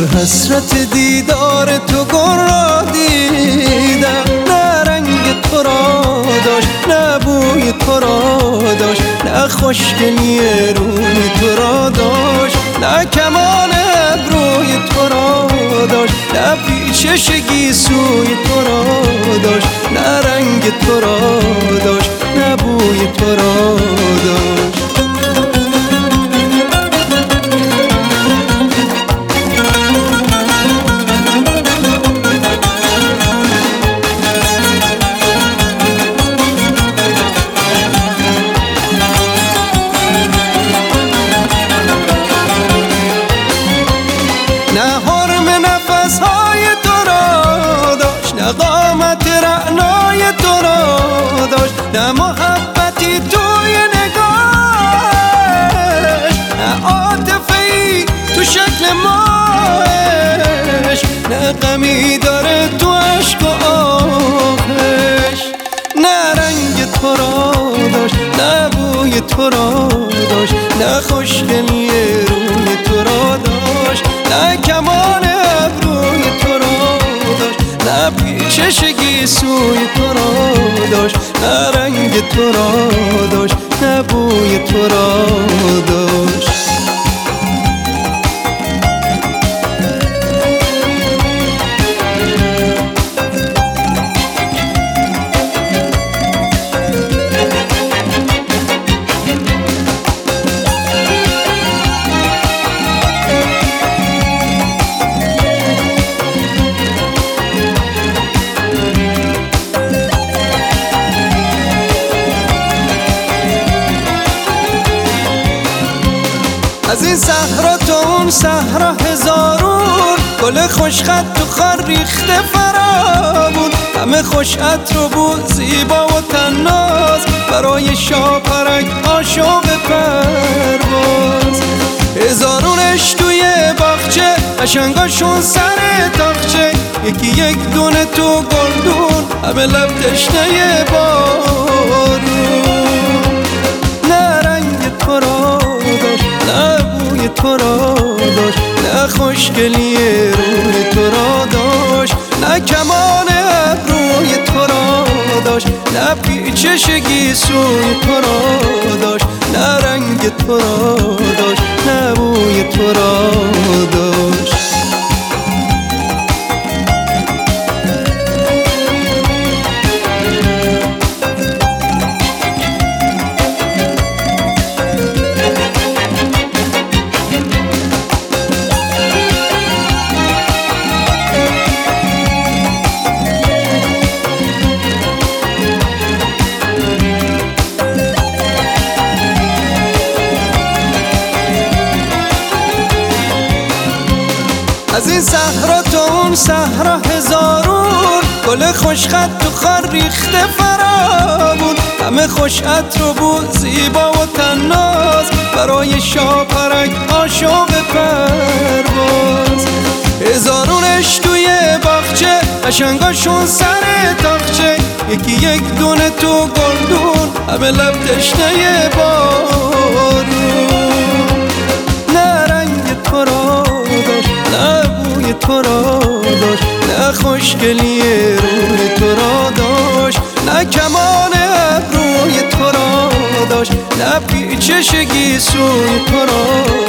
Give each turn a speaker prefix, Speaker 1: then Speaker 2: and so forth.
Speaker 1: در حسرت دیدار تو گل را دیدم، نه رنگ تو را داشت نه بوی تو را داشت، نه خوشگلی روی تو را داشت، نه کمان ابروی تو را داشت، نه پیچش گیسوی تو را داشت، نه رنگ تو را داشت نه بوی تو را داشت. نه حرم نفسهای تو را داشت، نه قامت رعنای تو را داشت، نه محبتی توی نگاهش، نه عاطفه‌ای تو شکل ماهش، نه غمی داره تو عشق و آهش، نه رنگ تو را داشت نه بوی تو را داشت، نه خوشگلی روی تو را داشت، نه کمان ابروی تو را داشت، نه پیچش گیسوی تو را داشت، نه رنگ تو را داشت نه بوی تو را داشت. از این صحرا تا اون صحرا هزارون گل خوشخط تو خار ریخته فراوون، همه خوش عطر و بو زیبا و طناز، برای شاپرک عاشق پرواز. هزارونش توی باغچه قشنگاشون سر تاقچه، یکی یک دونه تو گلدون همه لب تشنه بارون، نه رنگ تو را داشت نه بوی تو را داشت، نه خوشگلی روی تو را داشت، نه کمان ابروی تو را داشت، نه پیچش گیسوی تو را داشت، نه رنگ تو را داشت نه بوی تو را داشت. از این صحرا تا اون صحرا هزارون گل خوشخط تو خار ریخته فراوون، همه خوش عطر و بو زیبا و طناز، برای شاپرک عاشق پرواز. هزارونش توی باغچه قشنگاشون سر تاقچه، یکی یک دونه تو گلدون همه لب تشنه بارون، نه رنگ تو را داشت نه بوی تو را داشت، نه خوشگلی روی تو را داشت، نه کمان ابروی تو را داشت، نه پیچش گیسوی تو را